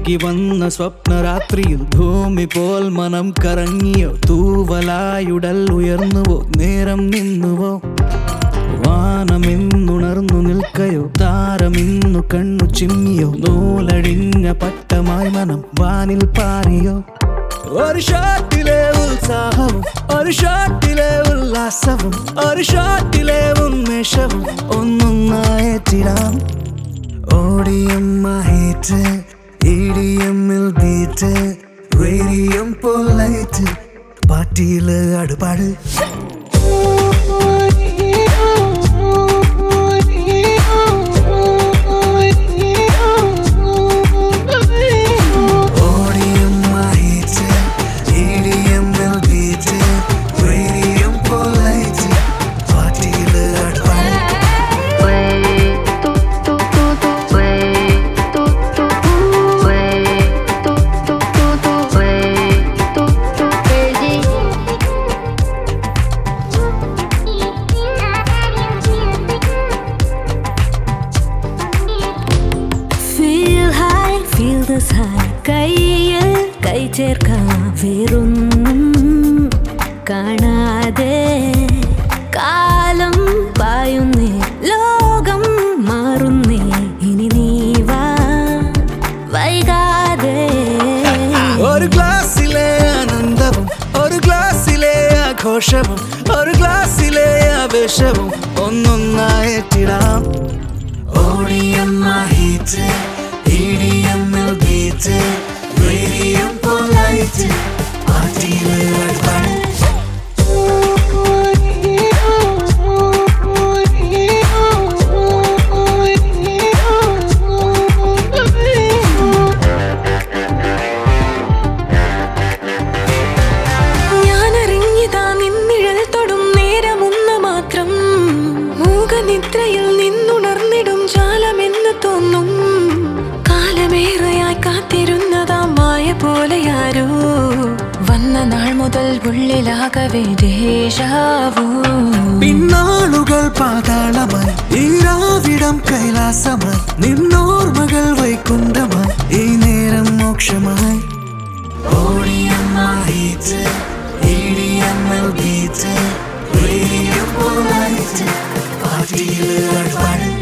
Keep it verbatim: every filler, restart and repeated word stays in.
ഒഴുകി വന്ന സ്വപ്നരാത്രിയിൽ ഭൂമി പോൽ മനം കറങ്ങിയോ തൂവലായുടൽ ഉയർന്നുവോ നേരം നിന്നുവോ വാനമിന്നുണർന്നു നിൽക്കയോ താരമിന്നു കണ്ണു ചിമ്മിയോ നൂലഴിഞ്ഞ പട്ടമായി മനം വാനിൽ പാറിയോ ഒരു ഷോട്ടിലെ ഉത്സാഹവും ഒരു ഷോട്ടിലെ ഉല്ലാസവും ഒരു ഷോട്ടിലെ ഉന്മേഷവും ഒന്നൊന്നായിട്ടിടാം ഓഡിയം ഹിറ്റ് ഇഡിയമ്മിൽ ബീറ്റ് റേഡിയം പൊലൈറ്റ് പാട്ടിയില് അടുപാട് കയ്യിൽ കൈ ചേർക്കാം വേറൊന്നും കാണാതെ കാലം പായുന്നേ ലോകം മാറുന്നേ ഇനി നീ വാ വൈകാതെ ഒരു ഗ്ലാസ്സിലെ ആനന്ദവും ഒരു ഗ്ലാസ്സിലെ ആഘോഷവും ഒരു ഗ്ലാസ്സിലെ ആവേശവും ഒന്നൊന്നായിട്ടിടാം ഓഡിയം ഹിറ്റ് ഇഡിയമ്മിൽ ബീറ്റ് റേഡിയം പൊലൈറ്റ് പാട്ടിയില് അടുപാട് ഞാനറിഞ്ഞിതാ നിന്നിഴൽ തൊടും നേരമൊന്ന് മാത്രം മൂകനിദ്രയിൽ നിന്നുണർന്നിടും ജാലമെന്ന് തോന്നും കാലമേറെയായി കാത്തിരുന്നതാം മായ പോലെയാരോ വന്ന നാൾ മുതൽ ഉള്ളിലാകവേ ദേശാവോ പിന്നാളുകൾ പാതാളമായി ഈരാവിടം കൈലാസമായി നിന്നോർമകൾ വൈകുണ്ഠമായി ഈ നേരം മോക്ഷമായി ഓഡിയം ഹിറ്റ് ഇഡിയമ്മിൽ ബീറ്റ് റേഡിയം പൊലൈറ്റ് പാട്ടിയില് അടുപാട്